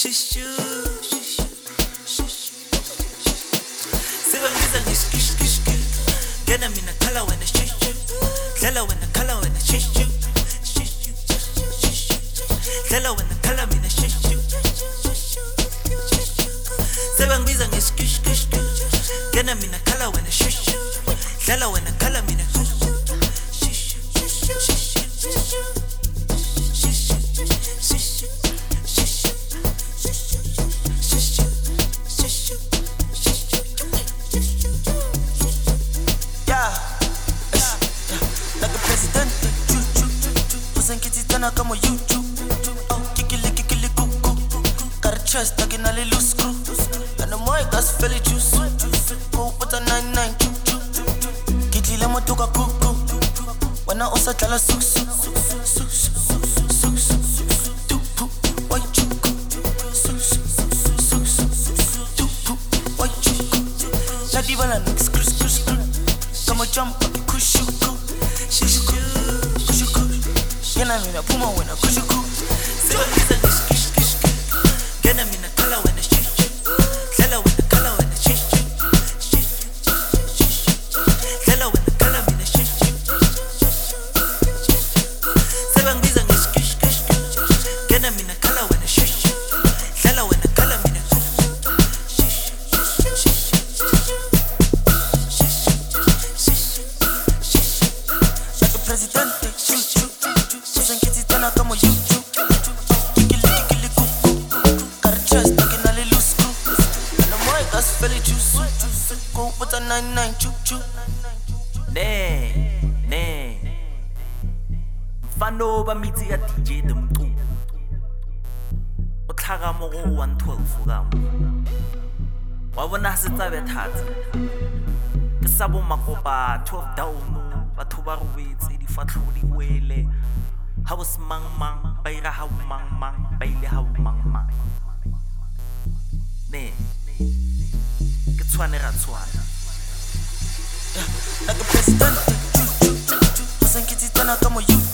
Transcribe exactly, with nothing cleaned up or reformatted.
Shishu, Sebangiza ngishkishkishki. Gena mina khala wena shishu. Dlala wena khala wena shishu. Dlala wena khala mina shishu. Sebangiza ngishkishkishki. Gena mina khala wena shishu. Dlala wena khala mina shishu. Como YouTube, oh, kikili kikili kuku, got a chest stuck in a little screw, and the mic got belly juice, go put a nine nine, kiti lemo toka kuku, wana osa tala su su su su su su tupu, why chuku, su su su su tupu, why chuku, la diva la nix cruise cruise cruise, come jump up kushuku, shishuku. Gena mina puma wena kushuku. Sebangiza ngishkishkishki. Gena mina khala wena shishu. Dlala wena khala wena shishu. Dlala wena khala mina shishu. Sebangiza ngishkishkishki. Gena mina khala wena shishu. Dlala wena khala mina like a presidente. Como YouTube, kikili kikili kuku, got a chest stuck in a little screw, and the mic got belly juice, go put a nine nine choo choo. Ne, ne. Mfano ba mitsi ya D J the mqu. O tlhaga mo go one twelve ka mo. Wa bona se tsa bethatsi. Ke sa bo makopa twelve down, batho ba robetse di fatlho di wele. Ha was mang mang, baira ha mang mang, baile ha mang mang. Ne, ke tshwane ra tshwana. Like a president, choo choo choo, wasn't kitty tana como you.